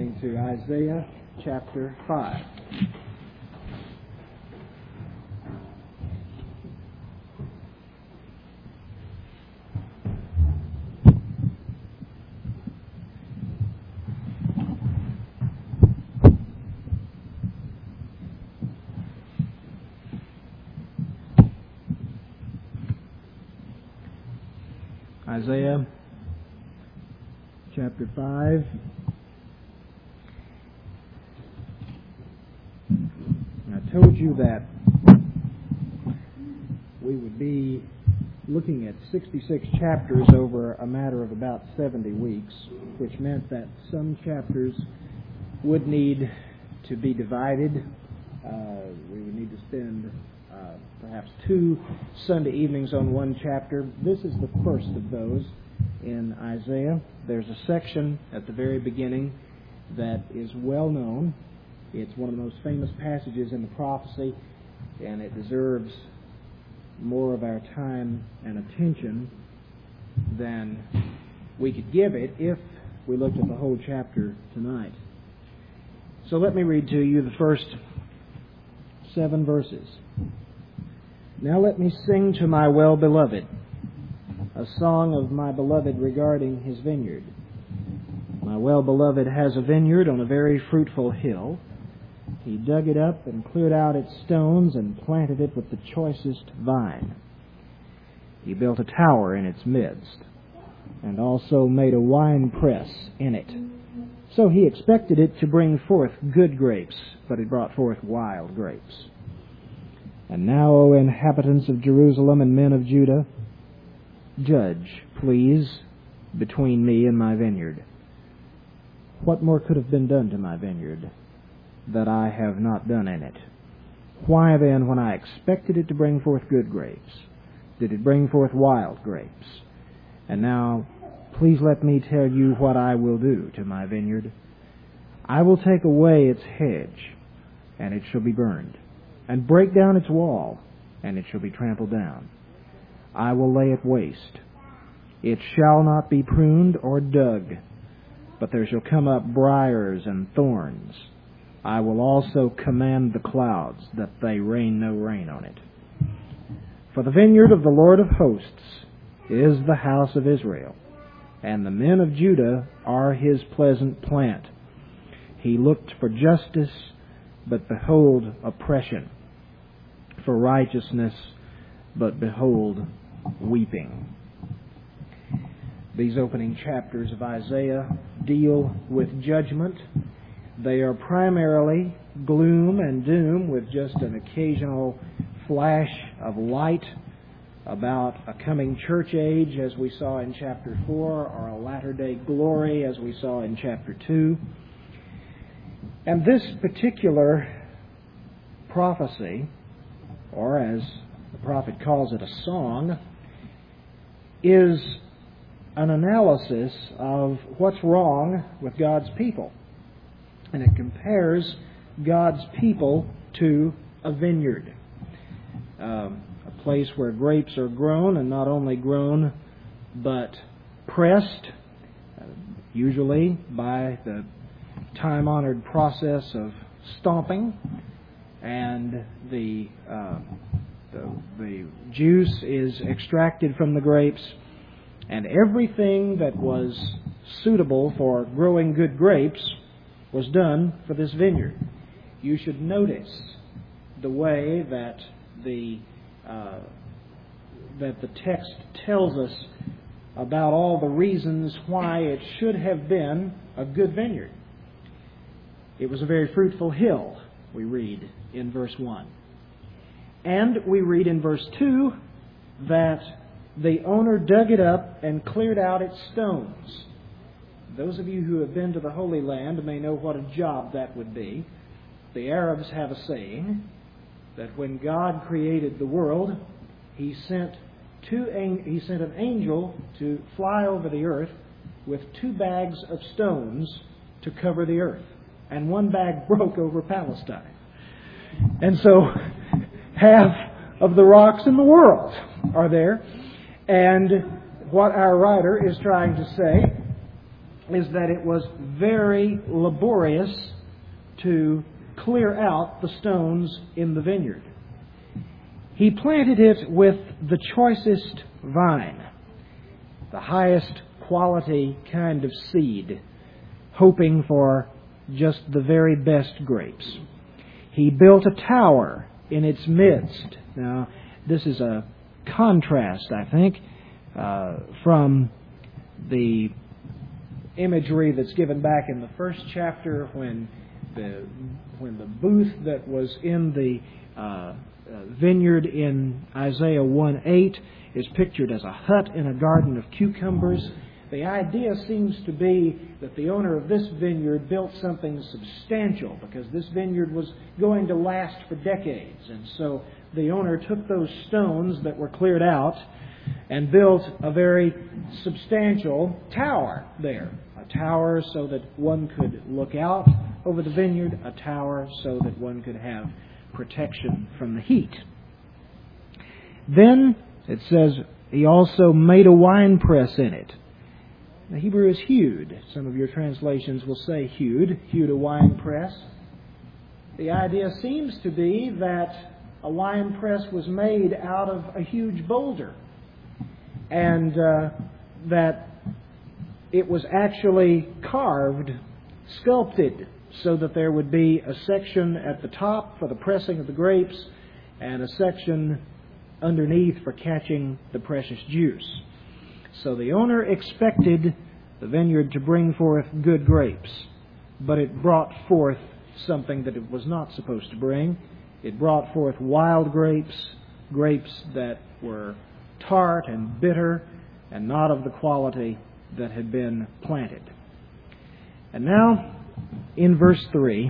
turning to Isaiah chapter 5. Isaiah chapter 5. I told you that we would be looking at 66 chapters over a matter of about 70 weeks, which meant that some chapters would need to be divided. We would need to spend perhaps 2 Sunday evenings on one chapter. This is the first of those in Isaiah. There's a section at the very beginning that is well known. It's one of the most famous passages in the prophecy, and it deserves more of our time and attention than we could give it if we looked at the whole chapter tonight. So let me read to you the first 7 verses. Now let me sing to my well-beloved, a song of my beloved regarding his vineyard. My well-beloved has a vineyard on a very fruitful hill. He dug it up and cleared out its stones and planted it with the choicest vine. He built a tower in its midst and also made a wine press in it. So he expected it to bring forth good grapes, but it brought forth wild grapes. And now, O inhabitants of Jerusalem and men of Judah, judge, please, between me and my vineyard. What more could have been done to my vineyard that I have not done in it? Why then, when I expected it to bring forth good grapes, did it bring forth wild grapes? And now, please let me tell you what I will do to my vineyard. I will take away its hedge, and it shall be burned, and break down its wall, and it shall be trampled down. I will lay it waste. It shall not be pruned or dug, but there shall come up briars and thorns. I will also command the clouds that they rain no rain on it. For the vineyard of the Lord of hosts is the house of Israel, and the men of Judah are his pleasant plant. He looked for justice, but behold oppression, for righteousness, but behold weeping. These opening chapters of Isaiah deal with judgment. They are primarily gloom and doom, with just an occasional flash of light about a coming church age, as we saw in chapter 4, or a latter-day glory, as we saw in chapter 2. And this particular prophecy, or as the prophet calls it, a song, is an analysis of what's wrong with God's people. And it compares God's people to a vineyard, a place where grapes are grown, and not only grown, but pressed, usually by the time-honored process of stomping, and the juice is extracted from the grapes, and everything that was suitable for growing good grapes was done for this vineyard. You should notice the way that the text tells us about all the reasons why it should have been a good vineyard. It was a very fruitful hill, we read in verse 1. And we read in verse 2 that the owner dug it up and cleared out its stones. Those of you who have been to the Holy Land may know what a job that would be. The Arabs have a saying that when God created the world, He sent an angel to fly over the earth with 2 bags of stones to cover the earth. And 1 bag broke over Palestine. And so half of the rocks in the world are there. And what our writer is trying to say is that it was very laborious to clear out the stones in the vineyard. He planted it with the choicest vine, the highest quality kind of seed, hoping for just the very best grapes. He built a tower in its midst. Now, this is a contrast, I think, from the imagery that's given back in the first chapter when the booth that was in the vineyard in Isaiah 1:8 is pictured as a hut in a garden of cucumbers. The idea seems to be that the owner of this vineyard built something substantial because this vineyard was going to last for decades. And so the owner took those stones that were cleared out and built a very substantial tower there. A tower so that one could look out over the vineyard, a tower so that one could have protection from the heat. Then it says he also made a winepress in it. The Hebrew is hewed. Some of your translations will say hewed a winepress. The idea seems to be that a winepress was made out of a huge boulder, and that it was actually carved, sculpted, so that there would be a section at the top for the pressing of the grapes and a section underneath for catching the precious juice. So the owner expected the vineyard to bring forth good grapes, but it brought forth something that it was not supposed to bring. It brought forth wild grapes, grapes that were tart and bitter and not of the quality that had been planted. And now, in verse 3,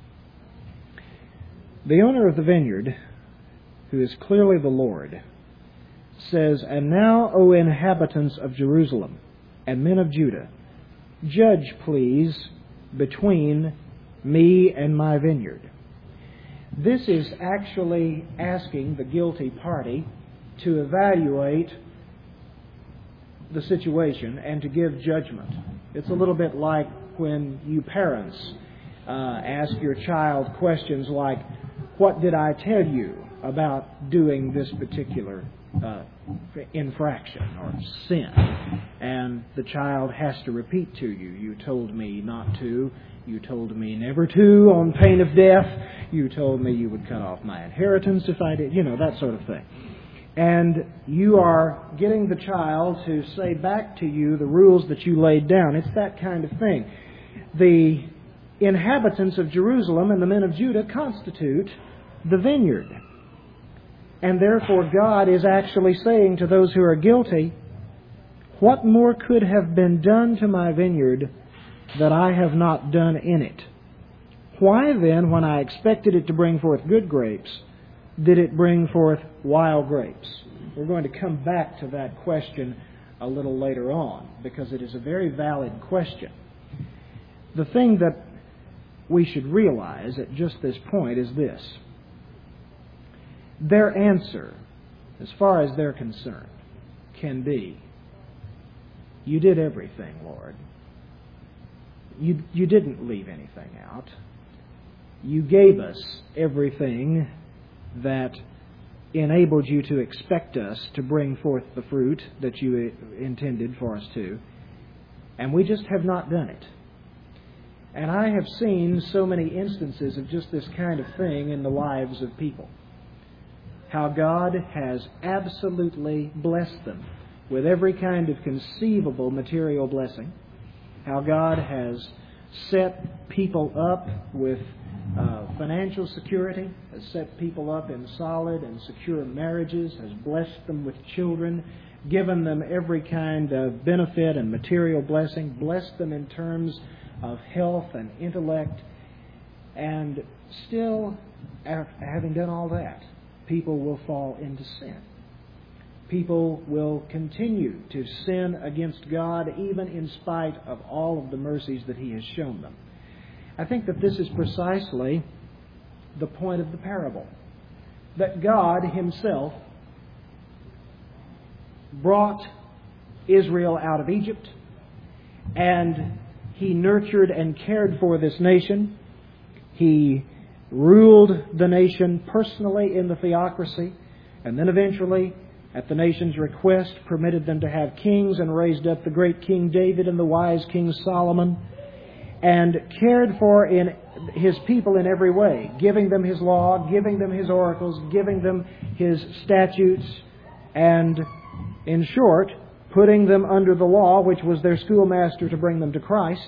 the owner of the vineyard, who is clearly the Lord, says, "And now, O inhabitants of Jerusalem and men of Judah, judge, please, between me and my vineyard." This is actually asking the guilty party to evaluate the situation and to give judgment. It's a little bit like when you parents ask your child questions like, "What did I tell you about doing this particular infraction or sin?" And the child has to repeat to you, "You told me not to. You told me never to on pain of death. You told me you would cut off my inheritance if I did," that sort of thing. And you are getting the child to say back to you the rules that you laid down. It's that kind of thing. The inhabitants of Jerusalem and the men of Judah constitute the vineyard. And therefore God is actually saying to those who are guilty, "What more could have been done to my vineyard that I have not done in it? Why then, when I expected it to bring forth good grapes, did it bring forth wild grapes?" We're going to come back to that question a little later on, because it is a very valid question. The thing that we should realize at just this point is this. Their answer, as far as they're concerned, can be, "You did everything, Lord. You didn't leave anything out. You gave us everything that enabled you to expect us to bring forth the fruit that you intended for us to, and we just have not done it." And I have seen so many instances of just this kind of thing in the lives of people. How God has absolutely blessed them with every kind of conceivable material blessing. How God has set people up with financial security, has set people up in solid and secure marriages, has blessed them with children, given them every kind of benefit and material blessing, blessed them in terms of health and intellect. And still, after having done all that, people will fall into sin. People will continue to sin against God even in spite of all of the mercies that He has shown them. I think that this is precisely the point of the parable. That God Himself brought Israel out of Egypt, and He nurtured and cared for this nation. He ruled the nation personally in the theocracy, and then eventually, at the nation's request, permitted them to have kings and raised up the great King David and the wise King Solomon, and cared for His people in every way, giving them His law, giving them His oracles, giving them His statutes, and, in short, putting them under the law, which was their schoolmaster to bring them to Christ,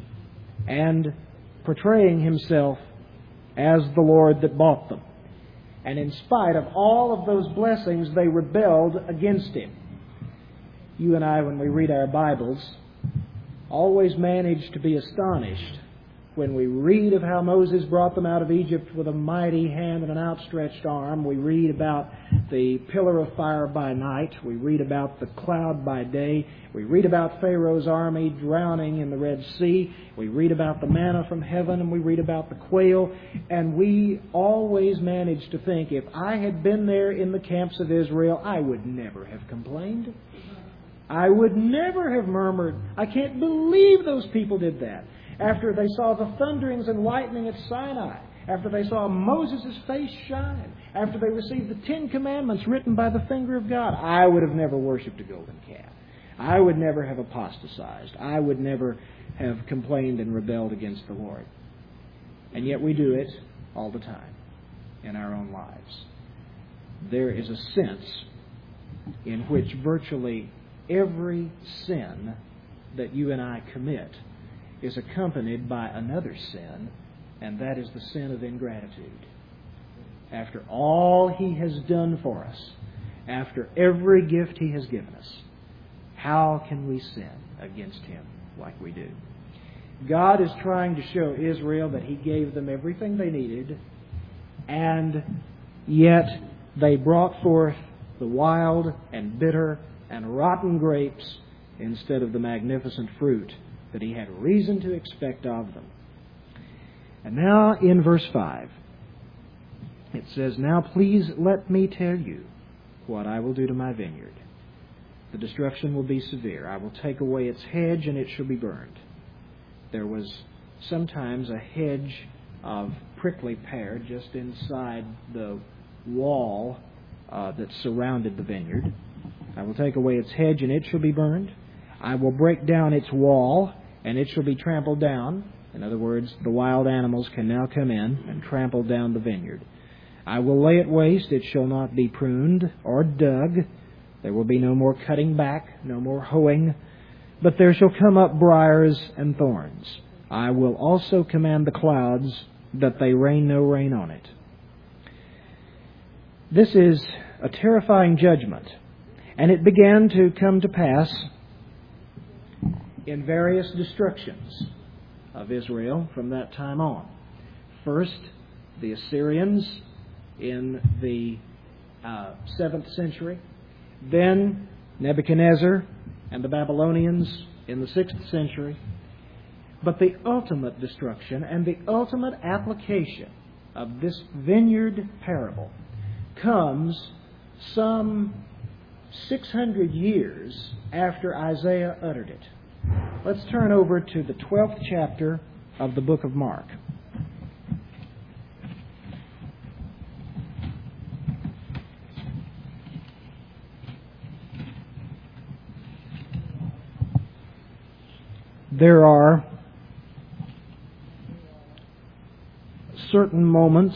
and portraying Himself as the Lord that bought them. And in spite of all of those blessings, they rebelled against Him. You and I, when we read our Bibles, always manage to be astonished when we read of how Moses brought them out of Egypt with a mighty hand and an outstretched arm. We read about the pillar of fire by night. We read about the cloud by day. We read about Pharaoh's army drowning in the Red Sea. We read about the manna from heaven, and we read about the quail. And we always manage to think, if I had been there in the camps of Israel, I would never have complained. I would never have murmured. I can't believe those people did that. After they saw the thunderings and lightning at Sinai, after they saw Moses' face shine, after they received the 10 Commandments written by the finger of God, I would have never worshipped a golden calf. I would never have apostatized. I would never have complained and rebelled against the Lord. And yet we do it all the time in our own lives. There is a sense in which virtually every sin that you and I commit is accompanied by another sin, and that is the sin of ingratitude. After all He has done for us, after every gift He has given us, how can we sin against Him like we do? God is trying to show Israel that He gave them everything they needed, and yet they brought forth the wild and bitter and rotten grapes instead of the magnificent fruit that He had reason to expect of them. And now in verse 5, it says, "Now please let me tell you what I will do to my vineyard. The destruction will be severe. I will take away its hedge, and it shall be burned." There was sometimes a hedge of prickly pear just inside the wall that surrounded the vineyard. "I will take away its hedge, and it shall be burned. I will break down its wall, and it shall be trampled down." In other words, the wild animals can now come in and trample down the vineyard. "I will lay it waste. It shall not be pruned or dug. There will be no more cutting back, no more hoeing. But there shall come up briars and thorns. I will also command the clouds that they rain no rain on it." This is a terrifying judgment. And it began to come to pass in various destructions of Israel from that time on. First, the Assyrians in the 7th century. Then Nebuchadnezzar and the Babylonians in the 6th century. But the ultimate destruction and the ultimate application of this vineyard parable comes some 600 years after Isaiah uttered it. Let's turn over to the 12th chapter of the book of Mark. There are certain moments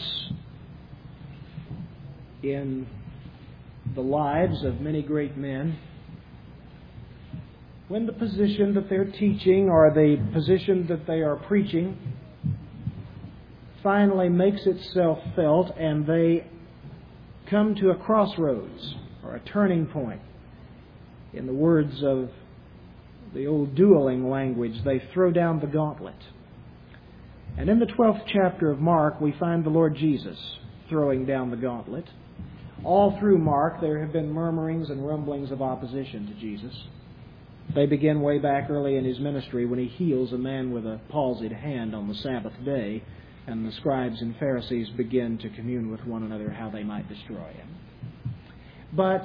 in the lives of many great men when the position that they're teaching or the position that they are preaching finally makes itself felt, and they come to a crossroads or a turning point. In the words of the old dueling language, they throw down the gauntlet. And in the 12th chapter of Mark, we find the Lord Jesus throwing down the gauntlet. All through Mark, there have been murmurings and rumblings of opposition to Jesus. They begin way back early in His ministry when He heals a man with a palsied hand on the Sabbath day, and the scribes and Pharisees begin to commune with one another how they might destroy Him. But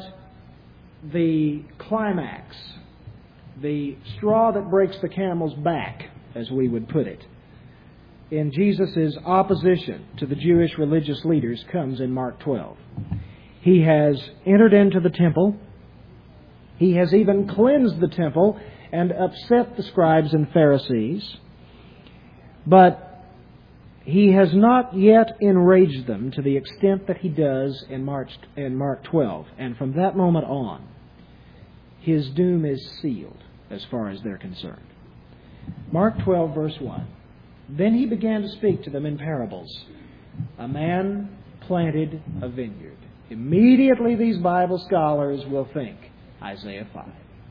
the climax, the straw that breaks the camel's back, as we would put it, in Jesus' opposition to the Jewish religious leaders comes in Mark 12. He has entered into the temple. He has even cleansed the temple and upset the scribes and Pharisees. But He has not yet enraged them to the extent that He does in Mark 12. And from that moment on, His doom is sealed as far as they're concerned. Mark 12, verse 1. Then He began to speak to them in parables. A man planted a vineyard. Immediately these Bible scholars will think Isaiah 5.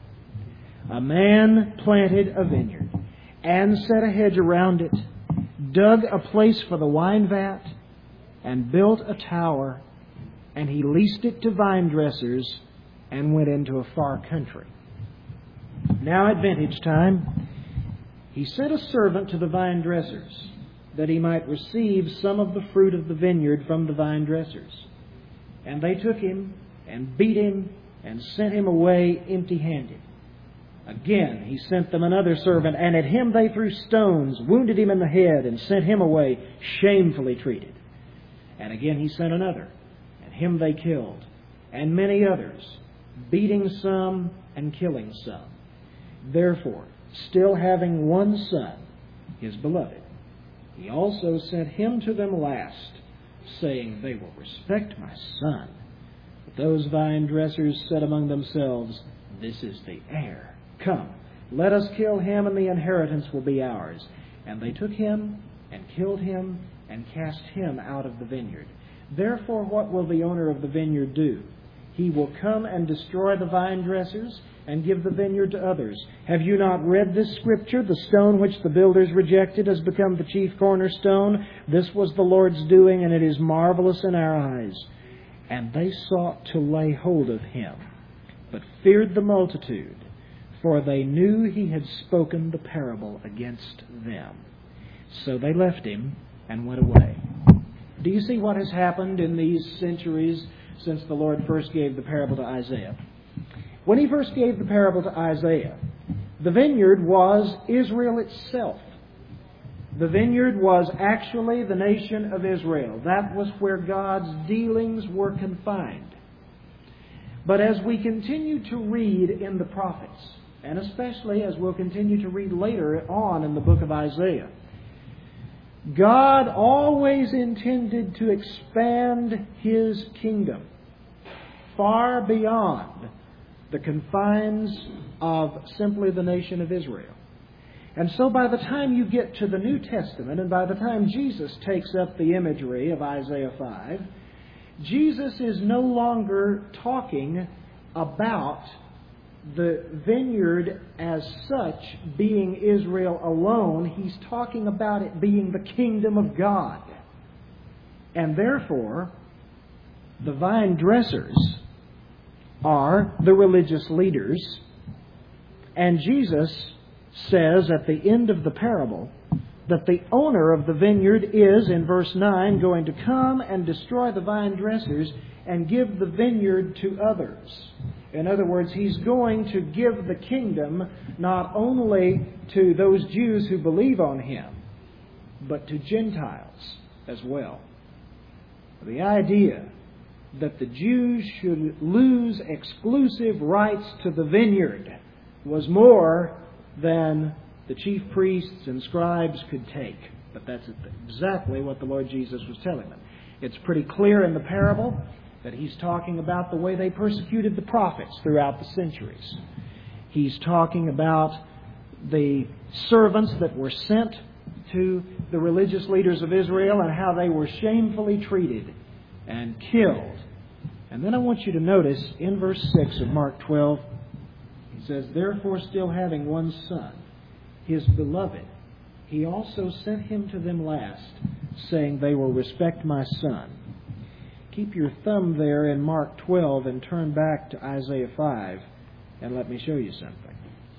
A man planted a vineyard and set a hedge around it, dug a place for the wine vat, and built a tower, and he leased it to vine dressers and went into a far country. Now at vintage time, he sent a servant to the vine dressers, that he might receive some of the fruit of the vineyard from the vine dressers. And they took him and beat him and sent him away empty-handed. Again he sent them another servant, and at him they threw stones, wounded him in the head, and sent him away shamefully treated. And again he sent another, and him they killed, and many others, beating some and killing some. Therefore, still having one son, his beloved, He also sent him to them last, saying, They will respect my son. But those vine dressers said among themselves, This is the heir. Come, let us kill him, and the inheritance will be ours. And they took him and killed him and cast him out of the vineyard. Therefore, what will the owner of the vineyard do? He will come and destroy the vine dressers and give the vineyard to others. Have you not read this scripture? The stone which the builders rejected has become the chief cornerstone. This was the Lord's doing, and it is marvelous in our eyes. And they sought to lay hold of him, but feared the multitude, for they knew he had spoken the parable against them. So they left him and went away. Do you see what has happened in these centuries since the Lord first gave the parable to Isaiah? When He first gave the parable to Isaiah, the vineyard was Israel itself. The vineyard was actually the nation of Israel. That was where God's dealings were confined. But as we continue to read in the prophets, and especially as we'll continue to read later on in the book of Isaiah, God always intended to expand His kingdom far beyond the confines of simply the nation of Israel. And so by the time you get to the New Testament, and by the time Jesus takes up the imagery of Isaiah 5, Jesus is no longer talking about the vineyard as such being Israel alone. He's talking about it being the kingdom of God. And therefore, the vine dressers are the religious leaders. And Jesus says at the end of the parable that the owner of the vineyard is, in verse 9, going to come and destroy the vine dressers and give the vineyard to others. In other words, He's going to give the kingdom not only to those Jews who believe on Him, but to Gentiles as well. The idea that the Jews should lose exclusive rights to the vineyard was more than the chief priests and scribes could take. But that's exactly what the Lord Jesus was telling them. It's pretty clear in the parable that He's talking about the way they persecuted the prophets throughout the centuries. He's talking about the servants that were sent to the religious leaders of Israel and how they were shamefully treated and killed. And then I want you to notice in verse 6 of Mark 12, He says, Therefore, still having one son, His beloved, He also sent him to them last, saying, They will respect my son. Keep your thumb there in Mark 12 and turn back to Isaiah 5, and let me show you something.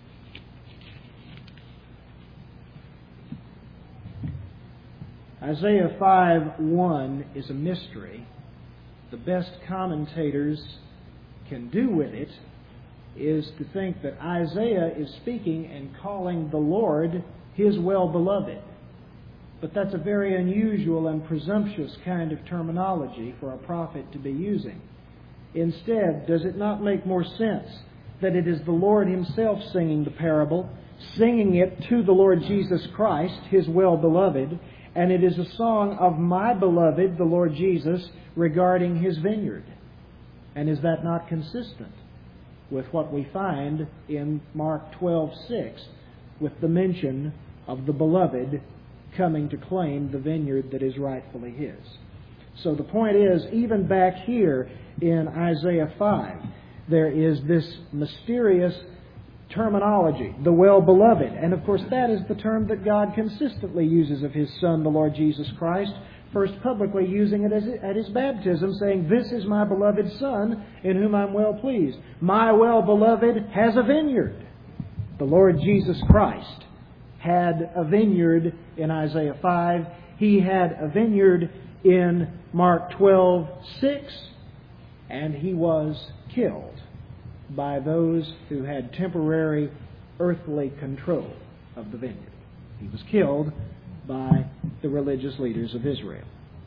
Isaiah 5:1 is a mystery. The best commentators can do with it is to think that Isaiah is speaking and calling the Lord His well-beloved. But that's a very unusual and presumptuous kind of terminology for a prophet to be using. Instead, does it not make more sense that it is the Lord Himself singing the parable, singing it to the Lord Jesus Christ, His well-beloved, and it is a song of my beloved, the Lord Jesus, regarding His vineyard? And is that not consistent with what we find in Mark 12:6, with the mention of the beloved coming to claim the vineyard that is rightfully His? So the point is, even back here in Isaiah 5, there is this mysterious terminology, the well-beloved. And of course that is the term that God consistently uses of His Son, the Lord Jesus Christ, first publicly using it at His baptism, saying, "This is my beloved Son, in whom I'm well pleased." My well-beloved has a vineyard. The Lord Jesus Christ had a vineyard in Isaiah 5. He had a vineyard in Mark 12:6, and He was killed by those who had temporary earthly control of the vineyard. He was killed by the religious leaders of Israel.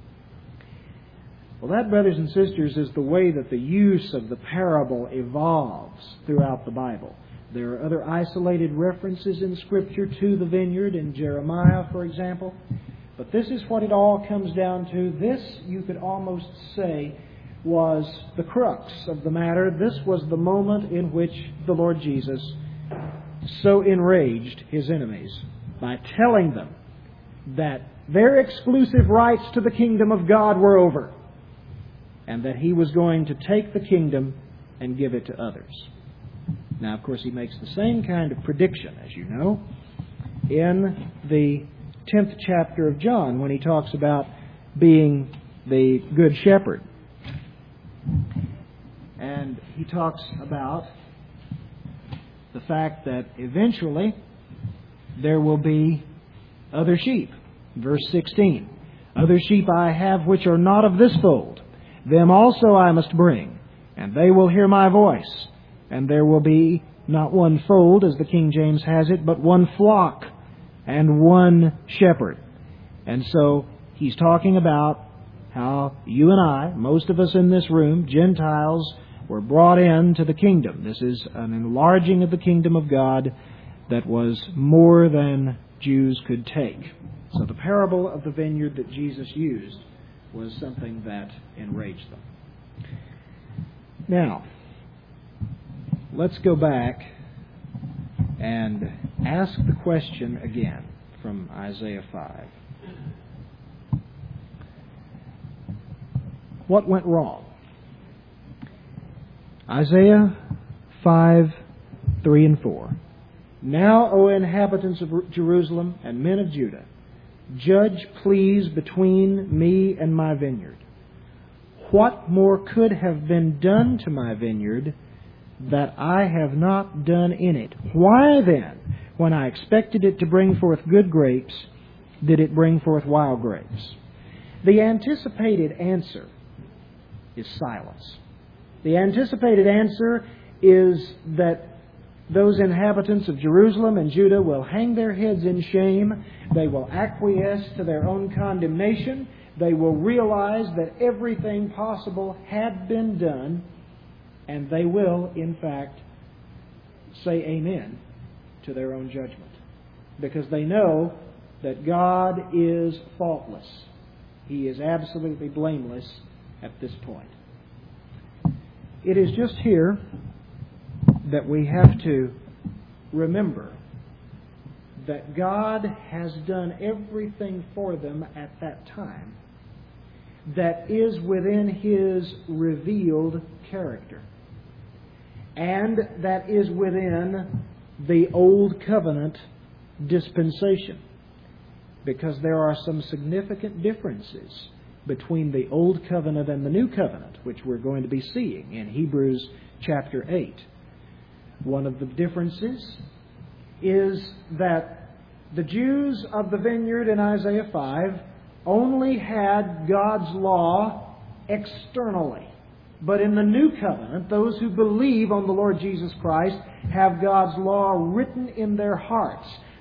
Well, that, brothers and sisters, is the way that the use of the parable evolves throughout the Bible. There are other isolated references in Scripture to the vineyard, in Jeremiah, for example. But this is what it all comes down to. This, you could almost say, was the crux of the matter. This was the moment in which the Lord Jesus so enraged His enemies by telling them that their exclusive rights to the kingdom of God were over, and that He was going to take the kingdom and give it to others. Now, of course, He makes the same kind of prediction, as you know, in the 10th chapter of John, when He talks about being the Good Shepherd. And He talks about the fact that eventually there will be other sheep. Verse 16, "Other sheep I have which are not of this fold. Them also I must bring, and they will hear my voice. And there will be not one fold, as the King James has it, but one flock and one shepherd." And so He's talking about how you and I, most of us in this room, Gentiles, were brought into the kingdom. This is an enlarging of the kingdom of God that was more than Jews could take. So the parable of the vineyard that Jesus used was something that enraged them. Now, let's go back and ask the question again from Isaiah 5. What went wrong? Isaiah 5:3 and 4. "Now, O inhabitants of Jerusalem and men of Judah, judge, please, between me and my vineyard. What more could have been done to my vineyard that I have not done in it? Why then, when I expected it to bring forth good grapes, did it bring forth wild grapes?" The anticipated answer is silence. The anticipated answer is that those inhabitants of Jerusalem and Judah will hang their heads in shame. They will acquiesce to their own condemnation. They will realize that everything possible had been done, and they will, in fact, say amen to their own judgment, because they know that God is faultless. He is absolutely blameless at this point. It is just here that we have to remember that God has done everything for them at that time that is within His revealed character, and that is within the Old Covenant dispensation, because there are some significant differences between the Old Covenant and the New Covenant, which we're going to be seeing in Hebrews chapter 8. One of the differences is that the Jews of the vineyard in Isaiah 5 only had God's law externally. But in the New Covenant, those who believe on the Lord Jesus Christ have God's law written in their hearts.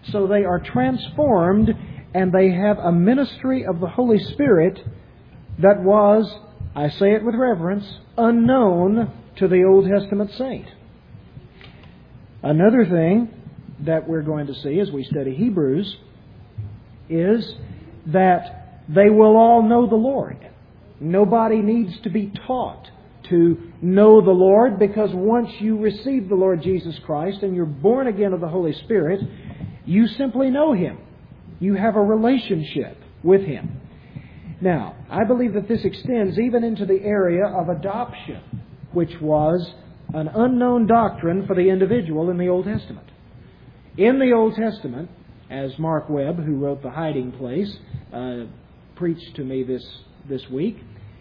So they are transformed, and they have a ministry of the Holy Spirit that was, I say it with reverence, unknown to the Old Testament saint. Another thing that we're going to see as we study Hebrews is that they will all know the Lord. Nobody needs to be taught to know the Lord, because once you receive the Lord Jesus Christ and you're born again of the Holy Spirit, you simply know Him. You have a relationship with Him. Now, I believe that this extends even into the area of adoption, which was an unknown doctrine for the individual in the Old Testament. In the Old Testament, as Mark Webb, who wrote The Hiding Place, preached to me this week,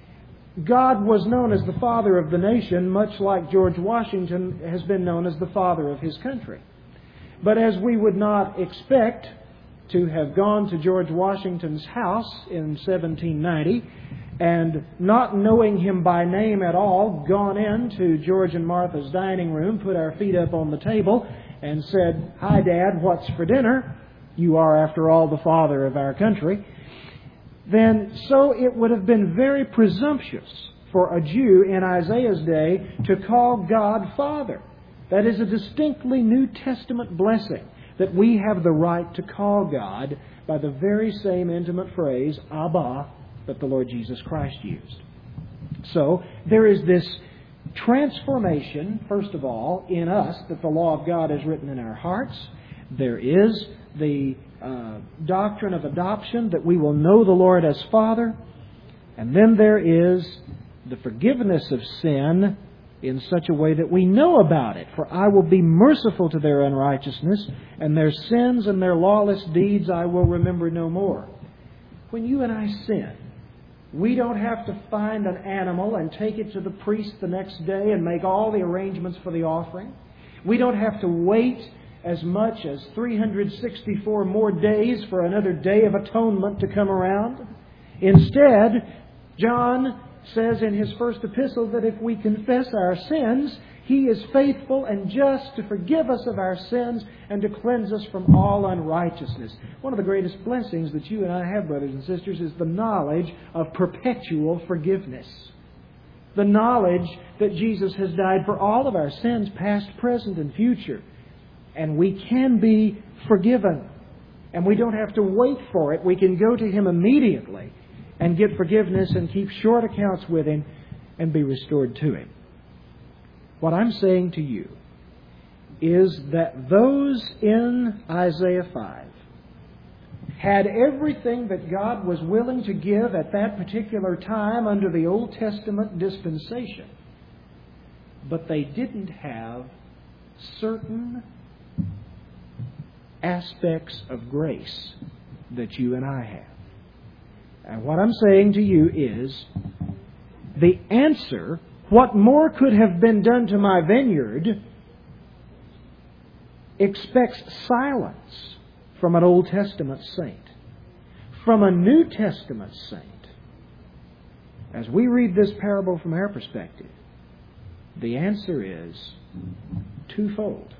God was known as the father of the nation, much like George Washington has been known as the father of his country. But as we would not expect to have gone to George Washington's house in 1790 and, not knowing him by name at all, gone into George and Martha's dining room, put our feet up on the table, and said, "Hi, Dad, what's for dinner? You are, after all, the father of our country." Then so it would have been very presumptuous for a Jew in Isaiah's day to call God Father. That is a distinctly New Testament blessing, that we have the right to call God by the very same intimate phrase, Abba, that the Lord Jesus Christ used. So there is this transformation, first of all, in us, that the law of God is written in our hearts. There is the doctrine of adoption, that we will know the Lord as Father. And then there is the forgiveness of sin in such a way that we know about it. For I will be merciful to their unrighteousness, and their sins and their lawless deeds I will remember no more. When you and I sin, we don't have to find an animal and take it to the priest the next day and make all the arrangements for the offering. We don't have to wait as much as 364 more days for another day of atonement to come around. Instead, John says in his first epistle that if we confess our sins, He is faithful and just to forgive us of our sins and to cleanse us from all unrighteousness. One of the greatest blessings that you and I have, brothers and sisters, is the knowledge of perpetual forgiveness. The knowledge that Jesus has died for all of our sins, past, present, and future. And we can be forgiven. And we don't have to wait for it. We can go to Him immediately and get forgiveness and keep short accounts with Him and be restored to Him. What I'm saying to you is that those in Isaiah 5 had everything that God was willing to give at that particular time under the Old Testament dispensation. But they didn't have certain aspects of grace that you and I have. And what I'm saying to you is, the answer, what more could have been done to my vineyard, expects silence from an Old Testament saint. From a New Testament saint, as we read this parable from our perspective, the answer is twofold.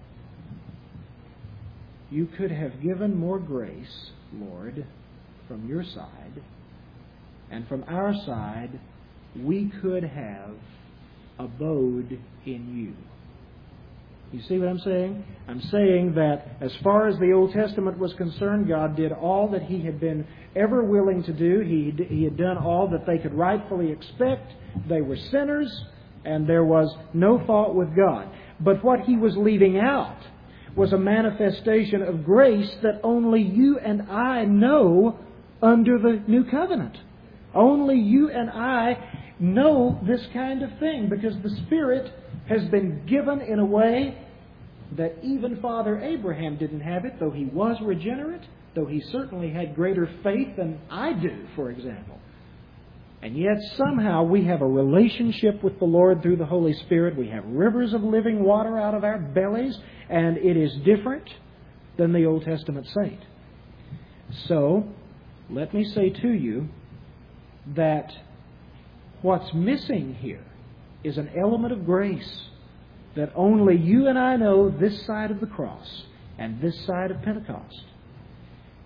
You could have given more grace, Lord, from your side, and from our side, we could have abode in you. You see what I'm saying? I'm saying that as far as the Old Testament was concerned, God did all that He had been ever willing to do. He had done all that they could rightfully expect. They were sinners, and there was no fault with God. But what He was leaving out was a manifestation of grace that only you and I know under the New Covenant. Only you and I know this kind of thing, because the Spirit has been given in a way that even Father Abraham didn't have it, though he was regenerate, though he certainly had greater faith than I do, for example. And yet somehow we have a relationship with the Lord through the Holy Spirit. We have rivers of living water out of our bellies, and it is different than the Old Testament saint. So, let me say to you that what's missing here is an element of grace that only you and I know this side of the cross and this side of Pentecost.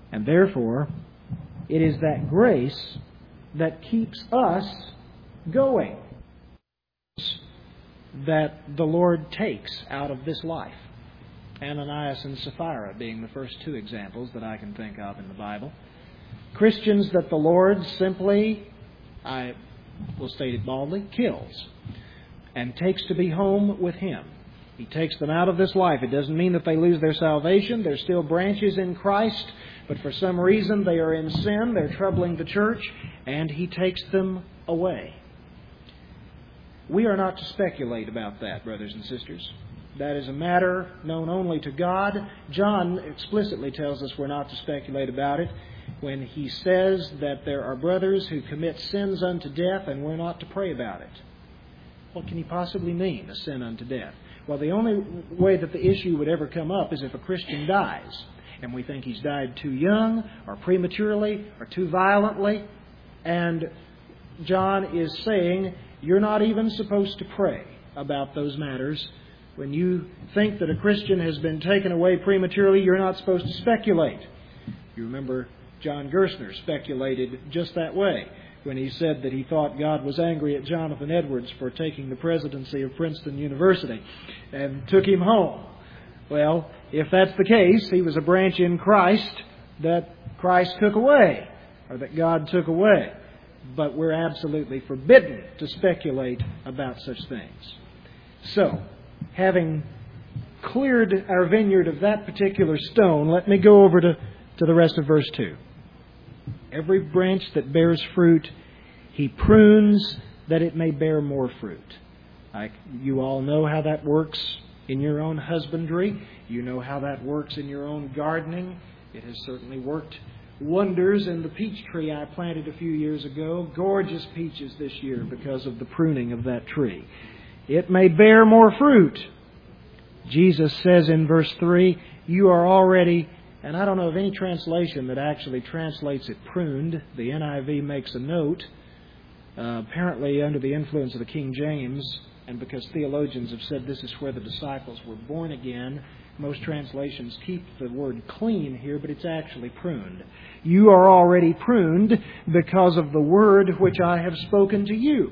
And therefore, it is that grace that keeps us going that the Lord takes out of this life. Ananias and Sapphira being the first two examples that I can think of in the Bible. Christians that the Lord simply, I will state it baldly, kills and takes to be home with Him. He takes them out of this life. It doesn't mean that they lose their salvation. They're still branches in Christ, but for some reason they are in sin. They're troubling the church, and He takes them away. We are not to speculate about that, brothers and sisters. That is a matter known only to God. John explicitly tells us we're not to speculate about it when he says that there are brothers who commit sins unto death and we're not to pray about it. What can he possibly mean, a sin unto death? Well, the only way that the issue would ever come up is if a Christian dies and we think he's died too young or prematurely or too violently. And John is saying you're not even supposed to pray about those matters. When you think that a Christian has been taken away prematurely, you're not supposed to speculate. You remember John Gerstner speculated just that way when he said that he thought God was angry at Jonathan Edwards for taking the presidency of Princeton University and took him home. Well, if that's the case, he was a branch in Christ that Christ took away, or that God took away. But we're absolutely forbidden to speculate about such things. So, having cleared our vineyard of that particular stone, let me go over to the rest of verse 2. Every branch that bears fruit, He prunes that it may bear more fruit. You all know how that works in your own husbandry. You know how that works in your own gardening. It has certainly worked wonders in the peach tree I planted a few years ago. Gorgeous peaches this year because of the pruning of that tree. It may bear more fruit. Jesus says in verse 3, you are already, and I don't know of any translation that actually translates it pruned. The NIV makes a note, apparently under the influence of the King James, and because theologians have said this is where the disciples were born again. Most translations keep the word clean here, but it's actually pruned. You are already pruned because of the word which I have spoken to you.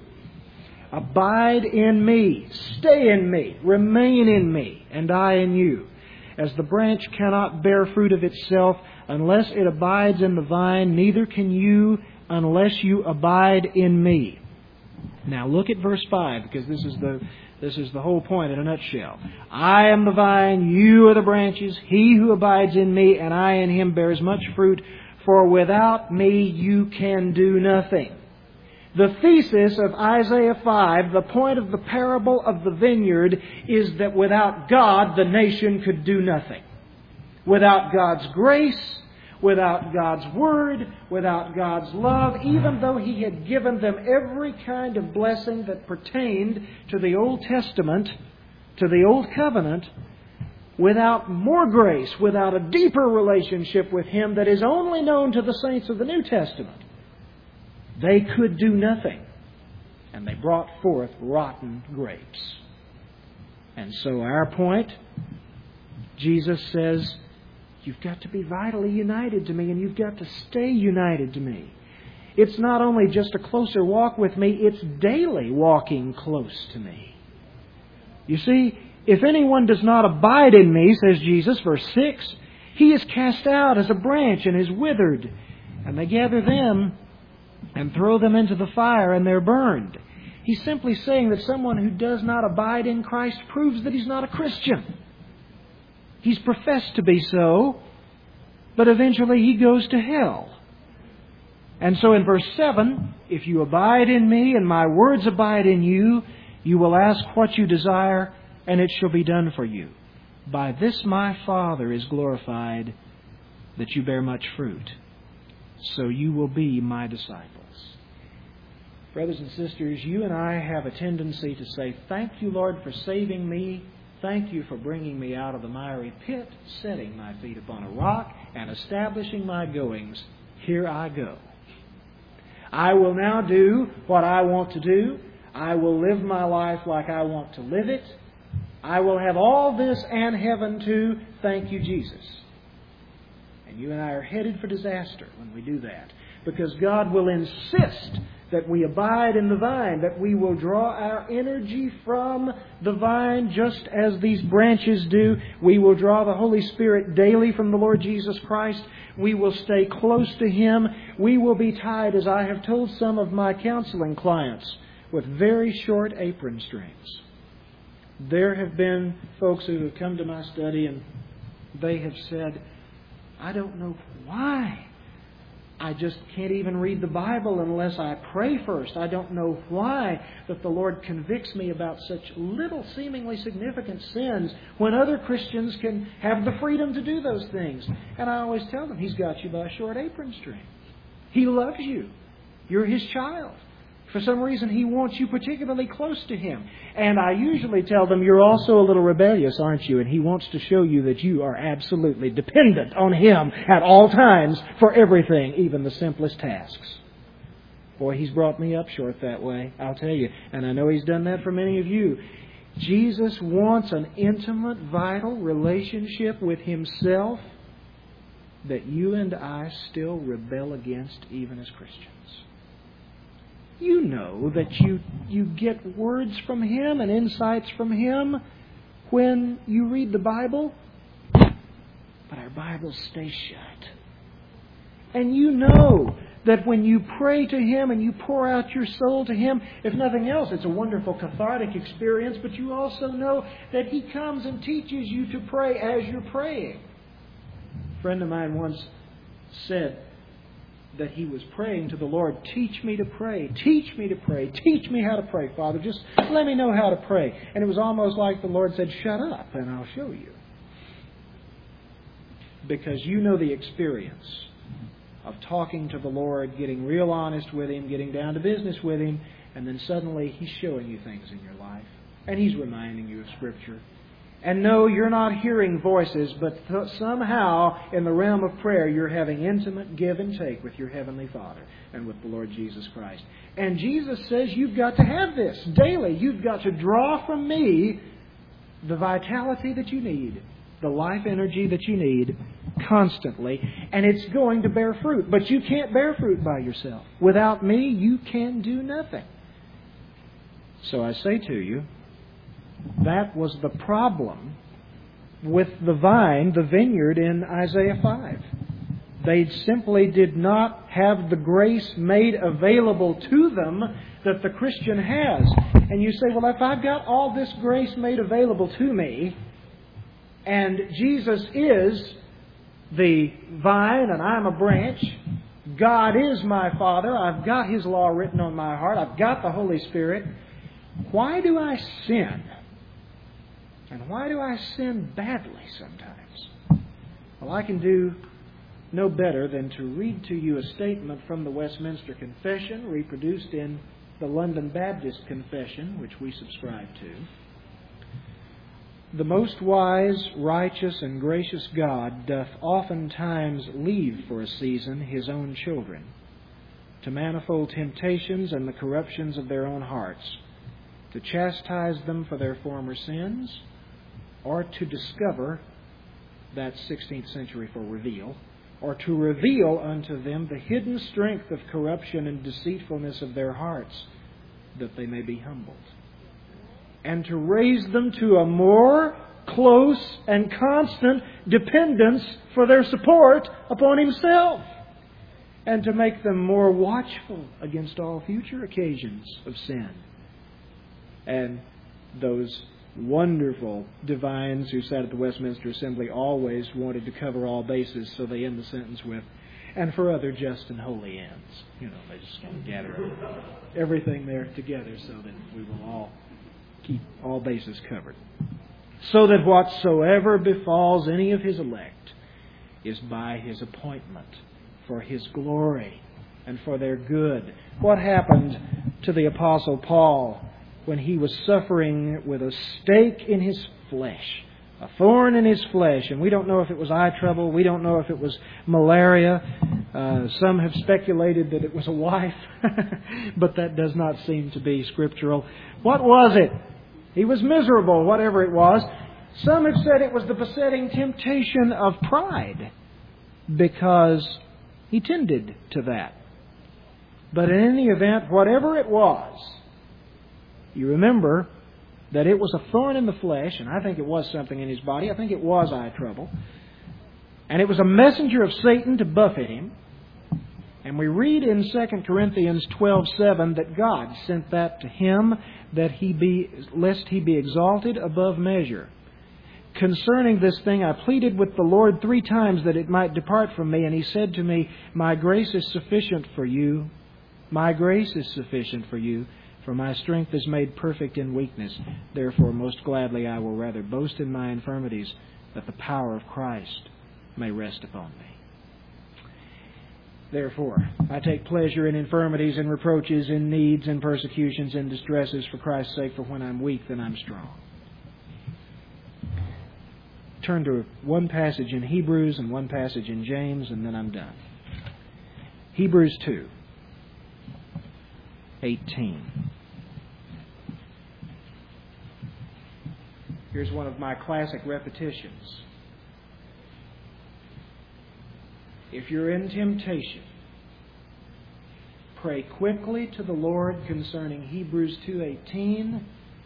Abide in me, stay in me, remain in me, and I in you. As the branch cannot bear fruit of itself unless it abides in the vine, neither can you unless you abide in me. Now look at verse 5, because this is the whole point in a nutshell. I am the vine, you are the branches. He who abides in me and I in him bears much fruit, for without me you can do nothing. The thesis of Isaiah 5, the point of the parable of the vineyard, is that without God the nation could do nothing. Without God's grace, without God's Word, without God's love, even though He had given them every kind of blessing that pertained to the Old Testament, to the Old Covenant, without more grace, without a deeper relationship with Him that is only known to the saints of the New Testament, they could do nothing. And they brought forth rotten grapes. And so our point, Jesus says, you've got to be vitally united to me, and you've got to stay united to me. It's not only just a closer walk with me, it's daily walking close to me. You see, if anyone does not abide in me, says Jesus, verse 6, he is cast out as a branch and is withered. And they gather them and throw them into the fire, and they're burned. He's simply saying that someone who does not abide in Christ proves that he's not a Christian. He's professed to be so, but eventually he goes to hell. And so in verse 7, if you abide in me and my words abide in you, you will ask what you desire, and it shall be done for you. By this my Father is glorified, that you bear much fruit. So you will be my disciples. Brothers and sisters, you and I have a tendency to say, thank you, Lord, for saving me. Thank you for bringing me out of the miry pit, setting my feet upon a rock, and establishing my goings. Here I go. I will now do what I want to do. I will live my life like I want to live it. I will have all this and heaven too. Thank you, Jesus. And you and I are headed for disaster when we do that. Because God will insist that we abide in the vine, that we will draw our energy from the vine just as these branches do. We will draw the Holy Spirit daily from the Lord Jesus Christ. We will stay close to Him. We will be tied, as I have told some of my counseling clients, with very short apron strings. There have been folks who have come to my study and they have said, I don't know why. I just can't even read the Bible unless I pray first. I don't know why that the Lord convicts me about such little seemingly significant sins when other Christians can have the freedom to do those things. And I always tell them, He's got you by a short apron string. He loves you. You're His child. For some reason, He wants you particularly close to Him. And I usually tell them, you're also a little rebellious, aren't you? And He wants to show you that you are absolutely dependent on Him at all times for everything, even the simplest tasks. Boy, He's brought me up short that way, I'll tell you. And I know He's done that for many of you. Jesus wants an intimate, vital relationship with Himself that you and I still rebel against even as Christians. You know that you get words from Him and insights from Him when you read the Bible, but our Bibles stay shut. And you know that when you pray to Him and you pour out your soul to Him, if nothing else, it's a wonderful cathartic experience, but you also know that He comes and teaches you to pray as you're praying. A friend of mine once said that he was praying to the Lord, teach me to pray, teach me to pray, teach me how to pray, Father, just let me know how to pray. And it was almost like the Lord said, shut up and I'll show you. Because you know the experience of talking to the Lord, getting real honest with Him, getting down to business with Him, and then suddenly He's showing you things in your life. And He's reminding you of Scripture. And no, you're not hearing voices, but somehow in the realm of prayer you're having intimate give and take with your Heavenly Father and with the Lord Jesus Christ. And Jesus says you've got to have this daily. You've got to draw from me the vitality that you need, the life energy that you need constantly. And it's going to bear fruit. But you can't bear fruit by yourself. Without me, you can do nothing. So I say to you, that was the problem with the vine, the vineyard in Isaiah 5. They simply did not have the grace made available to them that the Christian has. And you say, well, if I've got all this grace made available to me, and Jesus is the vine and I'm a branch, God is my Father, I've got His law written on my heart, I've got the Holy Spirit, why do I sin? And why do I sin badly sometimes? Well, I can do no better than to read to you a statement from the Westminster Confession, reproduced in the London Baptist Confession, which we subscribe to. The most wise, righteous, and gracious God doth oftentimes leave for a season His own children, to manifold temptations and the corruptions of their own hearts, to chastise them for their former sins, or to discover, that's 16th century for reveal, or to reveal unto them the hidden strength of corruption and deceitfulness of their hearts, that they may be humbled, and to raise them to a more close and constant dependence for their support upon Himself, and to make them more watchful against all future occasions of sin. And those wonderful divines who sat at the Westminster Assembly always wanted to cover all bases, so they end the sentence with, and for other just and holy ends. You know, they just kind of gather everything there together so that we will all keep all bases covered. So that whatsoever befalls any of His elect is by His appointment, for His glory and for their good. What happened to the Apostle Paul when he was suffering with a stake in his flesh, a thorn in his flesh? And we don't know if it was eye trouble. We don't know if it was malaria. Some have speculated that it was a wife, but that does not seem to be scriptural. What was it? He was miserable, whatever it was. Some have said it was the besetting temptation of pride. because He tended to that. But in any event, whatever it was, you remember that it was a thorn in the flesh, and I think it was something in His body. I think it was eye trouble. And it was a messenger of Satan to buffet Him. And we read in 2 Corinthians 12:7 that God sent that to Him lest He be exalted above measure. Concerning this thing, I pleaded with the Lord 3 times that it might depart from me. And He said to me, My grace is sufficient for you. My grace is sufficient for you, for my strength is made perfect in weakness. Therefore, most gladly I will rather boast in my infirmities, that the power of Christ may rest upon me. Therefore, I take pleasure in infirmities and reproaches, in needs and persecutions and distresses for Christ's sake, for when I'm weak, then I'm strong. Turn to one passage in Hebrews and one passage in James, and then I'm done. Hebrews 2:18. Here's one of my classic repetitions. If you're in temptation, pray quickly to the Lord concerning Hebrews 2:18,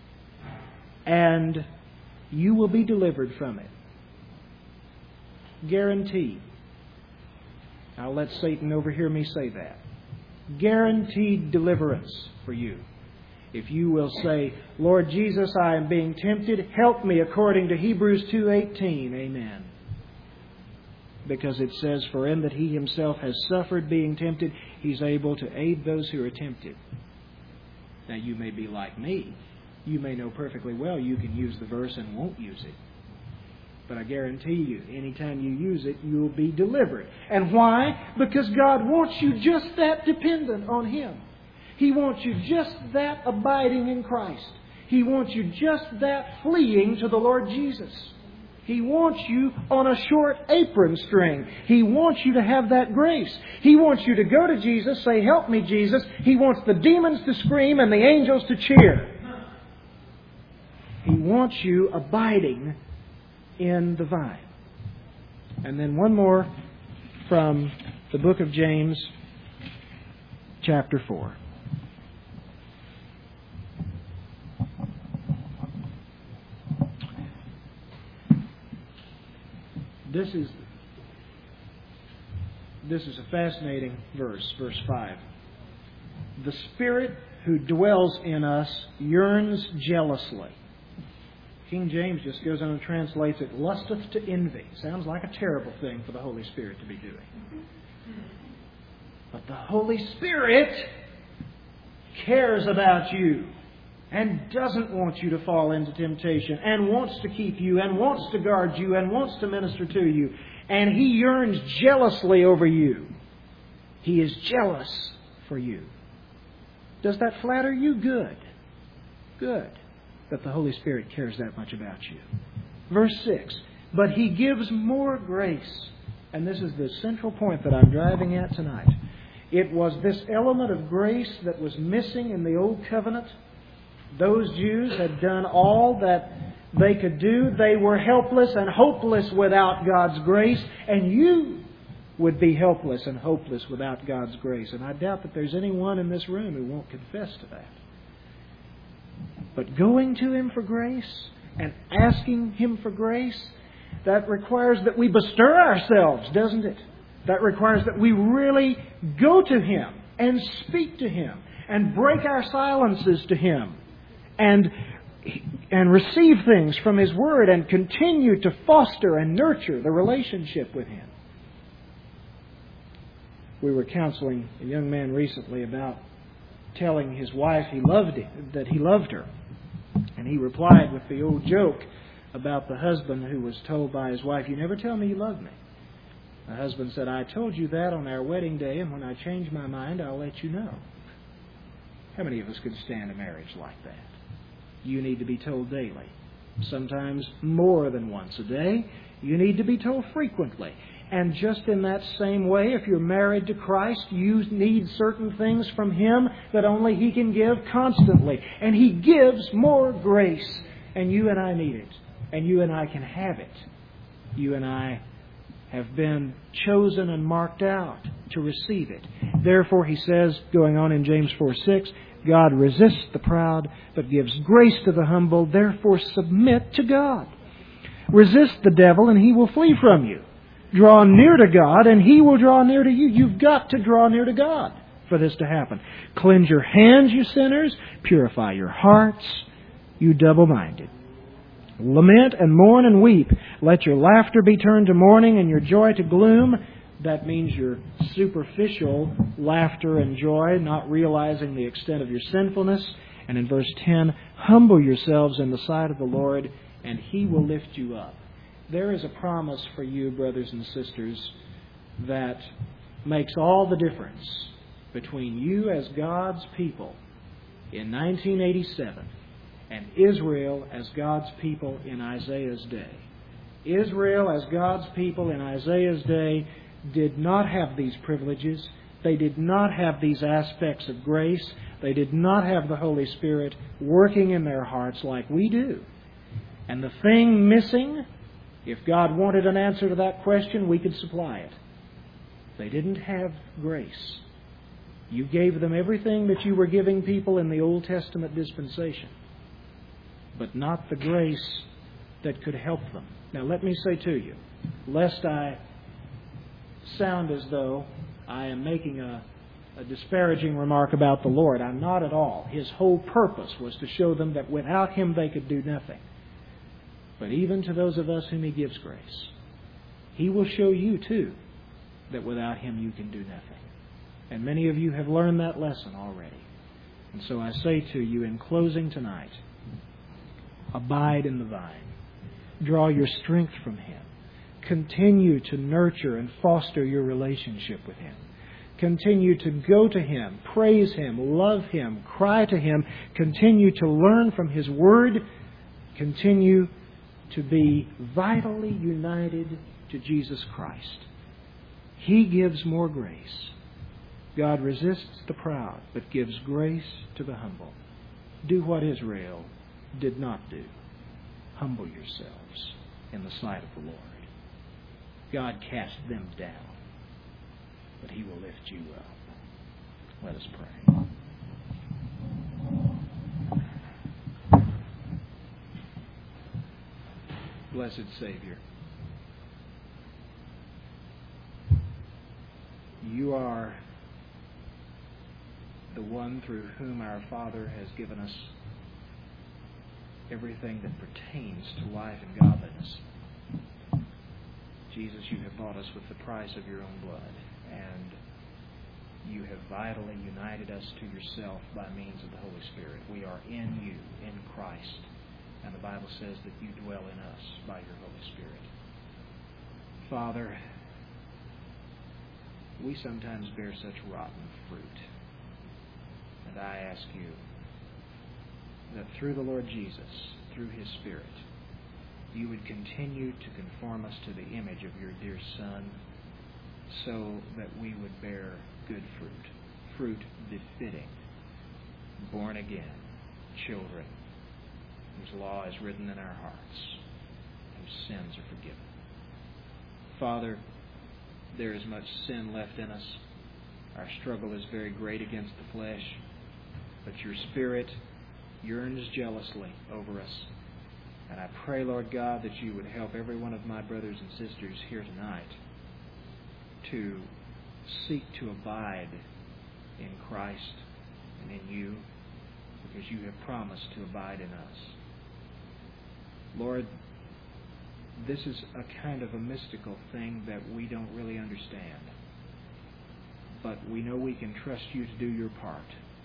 and you will be delivered from it. Guaranteed. I'll let Satan overhear me say that. Guaranteed deliverance for you. If you will say, Lord Jesus, I am being tempted. Help me according to Hebrews 2:18. Amen. Because it says, For in that He Himself has suffered being tempted, He's able to aid those who are tempted. Now you may be like me. You may know perfectly well you can use the verse and won't use it. But I guarantee you, anytime you use it, you'll be delivered. And why? Because God wants you just that dependent on Him. He wants you just that abiding in Christ. He wants you just that fleeing to the Lord Jesus. He wants you on a short apron string. He wants you to have that grace. He wants you to go to Jesus, say, Help me, Jesus. He wants the demons to scream and the angels to cheer. He wants you abiding in the vine. And then one more from the book of James, chapter 4. This is a fascinating verse, verse 5. The Spirit who dwells in us yearns jealously. King James just goes on and translates it, lusteth to envy. Sounds like a terrible thing for the Holy Spirit to be doing. But the Holy Spirit cares about you and doesn't want you to fall into temptation and wants to keep you and wants to guard you and wants to minister to you. And He yearns jealously over you. He is jealous for you. Does that flatter you? Good. Good. That the Holy Spirit cares that much about you. Verse 6. But He gives more grace. And this is the central point that I'm driving at tonight. It was this element of grace that was missing in the Old Covenant. Those Jews had done all that they could do. They were helpless and hopeless without God's grace. And you would be helpless and hopeless without God's grace. And I doubt that there's anyone in this room who won't confess to that. But going to Him for grace and asking Him for grace, that requires that we bestir ourselves, doesn't it? That requires that we really go to Him and speak to Him and break our silences to Him and receive things from His Word and continue to foster and nurture the relationship with Him. We were counseling a young man recently about telling his wife that he loved her. And he replied with the old joke about the husband who was told by his wife, You never tell me you love me. The husband said, I told you that on our wedding day, and when I change my mind, I'll let you know. How many of us could stand a marriage like that? You need to be told daily. Sometimes more than once a day. You need to be told frequently. And just in that same way, if you're married to Christ, you need certain things from Him that only He can give constantly. And He gives more grace. And you and I need it. And you and I can have it. You and I have been chosen and marked out to receive it. Therefore, he says, going on in James 4:6, God resists the proud, but gives grace to the humble. Therefore, submit to God. Resist the devil, and he will flee from you. Draw near to God, and he will draw near to you. You've got to draw near to God for this to happen. Cleanse your hands, you sinners. Purify your hearts, you double-minded. Lament and mourn and weep. Let your laughter be turned to mourning and your joy to gloom. That means your superficial laughter and joy, not realizing the extent of your sinfulness. And in verse 10, humble yourselves in the sight of the Lord, and He will lift you up. There is a promise for you, brothers and sisters, that makes all the difference between you as God's people in 1987 and Israel as God's people in Isaiah's day. Israel as God's people in Isaiah's day did not have these privileges. They did not have these aspects of grace. They did not have the Holy Spirit working in their hearts like we do. And the thing missing, if God wanted an answer to that question, we could supply it. They didn't have grace. You gave them everything that you were giving people in the Old Testament dispensation, but not the grace that could help them. Now let me say to you, lest I sound as though I am making a disparaging remark about the Lord, I'm not at all. His whole purpose was to show them that without Him they could do nothing. But even to those of us whom He gives grace, He will show you too that without Him you can do nothing. And many of you have learned that lesson already. And so I say to you in closing tonight, abide in the vine. Draw your strength from Him. Continue to nurture and foster your relationship with Him. Continue to go to Him, praise Him, love Him, cry to Him. Continue to learn from His Word. Continue to be vitally united to Jesus Christ. He gives more grace. God resists the proud, but gives grace to the humble. Do what Israel did not do. Humble yourselves in the sight of the Lord. God cast them down, but He will lift you up. Let us pray. Blessed Savior, You are the one through whom our Father has given us everything that pertains to life and godliness. Jesus, You have bought us with the price of Your own blood, and You have vitally united us to Yourself by means of the Holy Spirit. We are in You, in Christ, and the Bible says that You dwell in us by Your Holy Spirit. Father, we sometimes bear such rotten fruit, and I ask You that through the Lord Jesus, through His Spirit, You would continue to conform us to the image of Your dear Son, so that we would bear good fruit, fruit befitting, born again children, whose law is written in our hearts, whose sins are forgiven. Father, there is much sin left in us. Our struggle is very great against the flesh, but Your Spirit yearns jealously over us. And I pray, Lord God, that You would help every one of my brothers and sisters here tonight to seek to abide in Christ and in You, because You have promised to abide in us. Lord, this is a kind of a mystical thing that we don't really understand. But we know we can trust You to do Your part.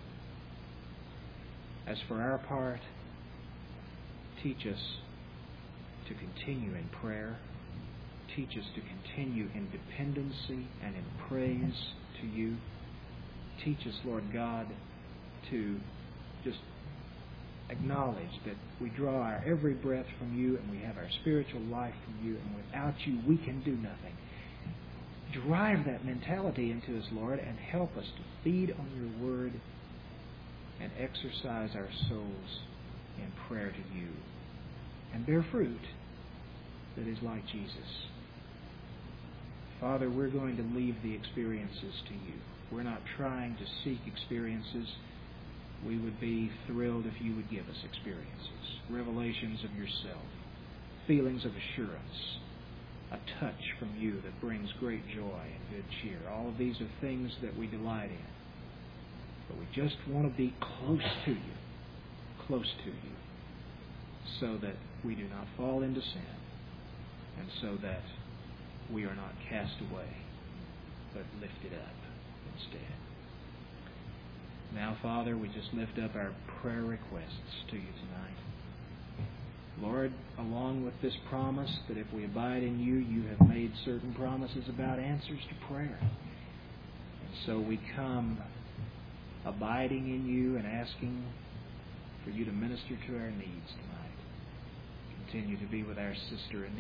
As for our part, teach us to continue in prayer. Teach us to continue in dependency and in praise to You. Teach us, Lord God, to just acknowledge that we draw our every breath from You and we have our spiritual life from You, and without You we can do nothing. Drive that mentality into us, Lord, and help us to feed on Your Word and exercise our souls in prayer to You, and bear fruit that is like Jesus. Father, we're going to leave the experiences to you. We're not trying to seek experiences. We would be thrilled if you would give us experiences, revelations of yourself, feelings of assurance, a touch from you that brings great joy and good cheer. All of these are things that we delight in. But we just want to be close to you, so that we do not fall into sin, and so that we are not cast away, but lifted up instead. Now, Father, we just lift up our prayer requests to you tonight. Lord, along with this promise that if we abide in you, you have made certain promises about answers to prayer. And so we come abiding in you and asking for you to minister to our needs tonight. Continue to be with our sister Anita.